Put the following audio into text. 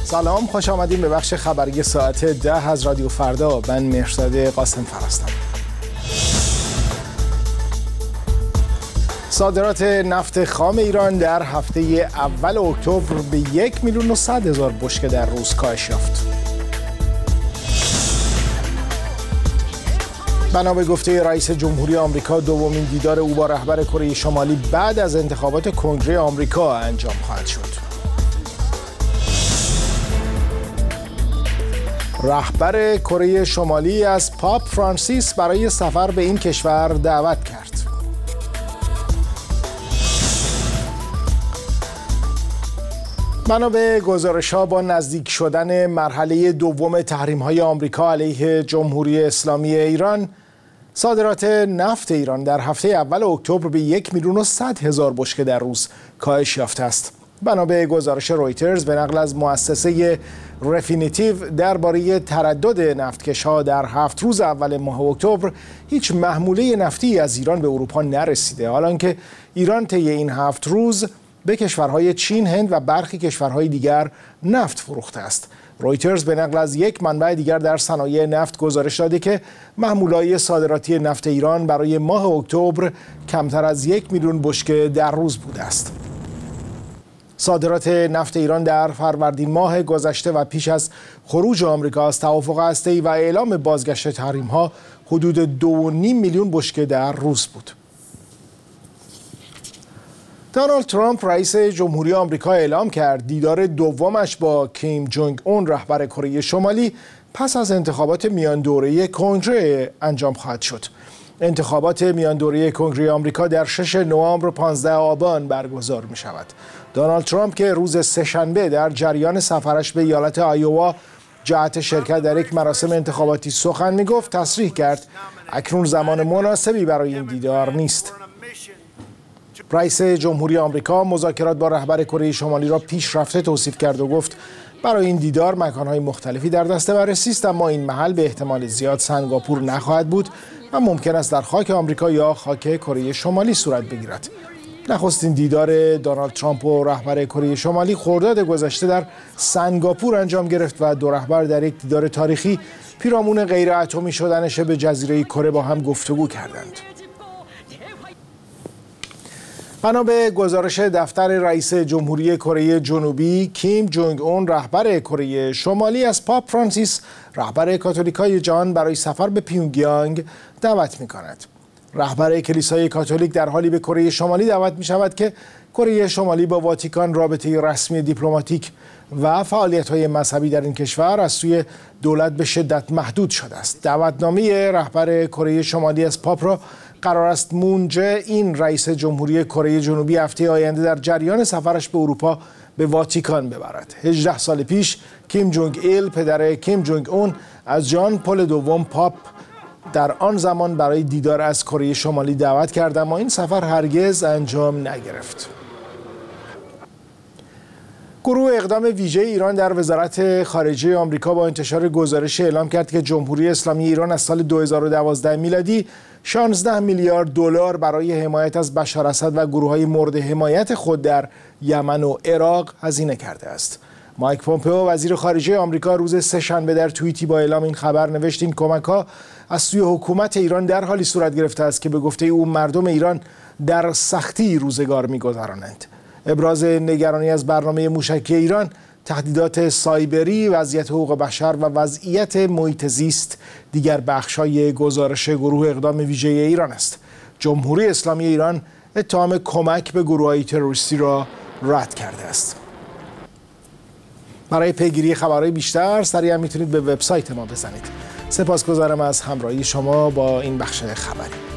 سلام، خوش آمدید به بخش خبری ساعت 10 از رادیو فردا. من مهرزاد قاسم فرستم. صادرات نفت خام ایران در هفته اول اکتبر به 1,100,000 بشکه در روز کاهش یافت. بنا به گفته رئیس جمهوری آمریکا، دومین دیدار او با رهبر کره شمالی بعد از انتخابات کنگره آمریکا انجام خواهد شد. رهبر کره شمالی از پاپ فرانسیس برای سفر به این کشور دعوت کرد. بنا به گزارش‌ها، با نزدیک شدن مرحله دوم تحریم‌های آمریکا علیه جمهوری اسلامی ایران، صادرات نفت ایران در هفته اول اکتبر به 1,100,000 بشکه در روز کاهش یافته است. بنا به گزارش رویترز به نقل از مؤسسه رفینیتیو درباره تردد نفتکش‌ها در 7 روز اول ماه اکتبر، هیچ محموله نفتی از ایران به اروپا نرسیده، حالانکه ایران طی این 7 روز به کشورهای چین، هند و برخی کشورهای دیگر نفت فروخته است. رویترز به نقل از یک منبع دیگر در صنایع نفت گزارش داده که محموله‌های صادراتی نفت ایران برای ماه اکتبر کمتر از 1,000,000 بشکه در روز بوده است. صادرات نفت ایران در فروردین ماه گذشته و پیش از خروج آمریکا از توافق هسته‌ای و اعلام بازگشت تحریم‌ها حدود 2.5 میلیون بشکه در روز بود. دونالد ترامپ رئیس جمهوری آمریکا اعلام کرد دیدار دومش با کیم جونگ اون رهبر کره شمالی پس از انتخابات میان دوره کنگره انجام خواهد شد. انتخابات میان دوره کنگره آمریکا در 6 نوامبر و 15 آبان برگزار می شود. دونالد ترامپ که روز سه‌شنبه در جریان سفرش به ایالت آیووا جهت شرکت در یک مراسم انتخاباتی سخن می گفت، تصریح کرد اکنون زمان مناسبی برای این دیدار نیست. رئیس جمهوری آمریکا مذاکرات با رهبر کره شمالی را پیشرفته توصیف کرد و گفت برای این دیدار مکان‌های مختلفی در دست بررسی است، اما این محل به احتمال زیاد سنگاپور نخواهد بود و ممکن است در خاک آمریکا یا خاک کره شمالی صورت بگیرد. نخستین دیدار دونالد ترامپ و رهبر کره شمالی خرداد گذشته در سنگاپور انجام گرفت و دو رهبر در یک دیدار تاریخی پیرامون غیر اتمی شدن شبه جزیره کره با هم گفتگو کردند. بنا به گزارش دفتر رئیس جمهوری کره جنوبی، کیم جونگ اون رهبر کره شمالی از پاپ فرانسیس رهبر کاتولیکای جهان برای سفر به پیونگیانگ دعوت می‌کند. رهبر کلیسای کاتولیک در حالی به کره شمالی دعوت می‌شود که کره شمالی با واتیکان رابطه رسمی دیپلماتیک و فعالیت‌های مذهبی در این کشور از سوی دولت به شدت محدود شده است. دعوتنامه رهبر کره شمالی از پاپ را قرار است مون جه این رئیس جمهوری کره جنوبی هفته آینده در جریان سفرش به اروپا به واتیکان ببرد. 18 سال پیش کیم جونگ ایل پدر کیم جونگ اون از ژان پل دوم پاپ در آن زمان برای دیدار از کره شمالی دعوت کرد، اما این سفر هرگز انجام نگرفت. گروه اقدام ویژه ایران در وزارت خارجه آمریکا با انتشار گزارش اعلام کرد که جمهوری اسلامی ایران از سال 2012 میلادی 16 میلیارد دلار برای حمایت از بشار اسد و گروه‌های مورد حمایت خود در یمن و عراق هزینه کرده است. مایک پومپئو وزیر خارجه آمریکا روز سه‌شنبه در توییتی با اعلام این خبر نوشت این کمک‌ها از سوی حکومت ایران در حالی صورت گرفته است که به گفته او مردم ایران در سختی روزگار می‌گذرانند. ابراز نگرانی از برنامه موشکی ایران، تهدیدات سایبری، وضعیت حقوق بشر و وضعیت محیط زیست دیگر بخش‌های گزارش گروه اقدام ویژه ایران است. جمهوری اسلامی ایران اتهام کمک به گروه‌های تروریستی را رد کرده است. برای پیگیری خبرهای بیشتر سریعا میتونید به وبسایت ما بزنید. سپاسگزارم از همراهی شما با این بخش خبری.